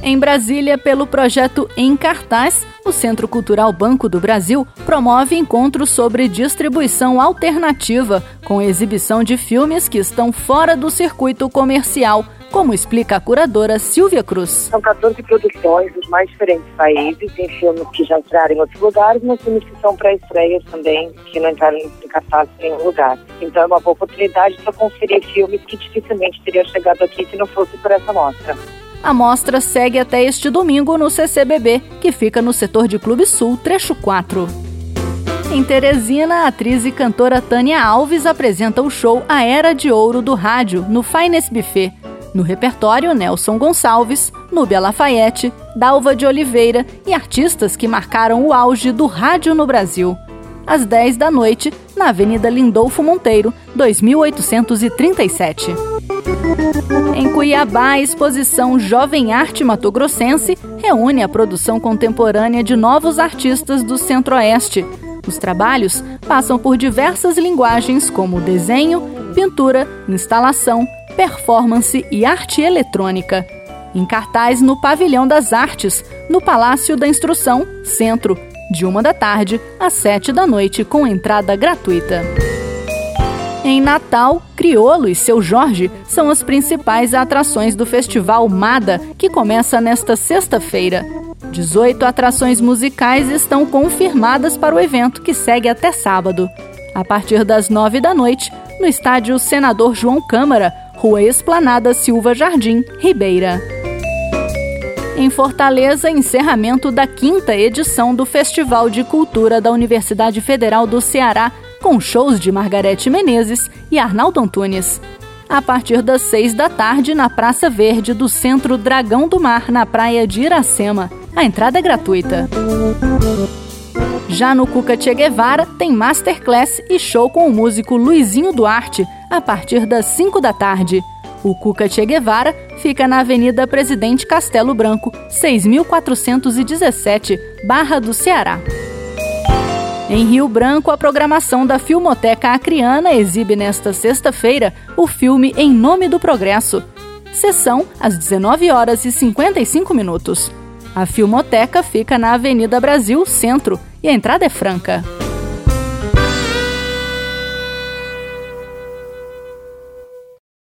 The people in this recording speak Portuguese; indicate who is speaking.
Speaker 1: Em Brasília, pelo projeto Em Cartaz, o Centro Cultural Banco do Brasil promove encontros sobre distribuição alternativa, com exibição de filmes que estão fora do circuito comercial, como explica a curadora Silvia Cruz.
Speaker 2: São 14 produções dos mais diferentes países, em filmes que já entraram em outros lugares, mas filmes que são pré-estreias também, que não entraram em cartaz em nenhum lugar. Então é uma boa oportunidade para conferir filmes que dificilmente teriam chegado aqui se não fosse por essa mostra.
Speaker 1: A mostra segue até este domingo no CCBB, que fica no setor de Clube Sul, trecho 4. Em Teresina, a atriz e cantora Tânia Alves apresenta o show A Era de Ouro do Rádio, no Finest Buffet. No repertório, Nelson Gonçalves, Núbia Lafayette, Dalva de Oliveira e artistas que marcaram o auge do rádio no Brasil. Às 10 da noite, na Avenida Lindolfo Monteiro, 2837. Em Cuiabá, a exposição Jovem Arte Matogrossense reúne a produção contemporânea de novos artistas do Centro-Oeste. Os trabalhos passam por diversas linguagens como desenho, pintura, instalação, performance e arte eletrônica. Em cartaz no Pavilhão das Artes, no Palácio da Instrução, Centro, de 1 da tarde às 7 da noite, com entrada gratuita. Em Natal, Criolo e Seu Jorge são as principais atrações do Festival MADA, que começa nesta sexta-feira. 18 atrações musicais estão confirmadas para o evento, que segue até sábado. A partir das 9 da noite, no estádio Senador João Câmara, Rua Esplanada Silva Jardim, Ribeira. Em Fortaleza, encerramento da 5ª edição do Festival de Cultura da Universidade Federal do Ceará, com shows de Margarete Menezes e Arnaldo Antunes. A partir das 6 da tarde, na Praça Verde do Centro Dragão do Mar, na praia de Iracema. A entrada é gratuita. Já no Cuca Che Guevara, tem masterclass e show com o músico Luizinho Duarte, a partir das 5 da tarde. O Cuca Che Guevara fica na Avenida Presidente Castelo Branco, 6.417, Barra do Ceará. Em Rio Branco, a programação da Filmoteca Acreana exibe nesta sexta-feira o filme Em Nome do Progresso. Sessão às 19h55. A Filmoteca fica na Avenida Brasil, Centro, e a entrada é franca.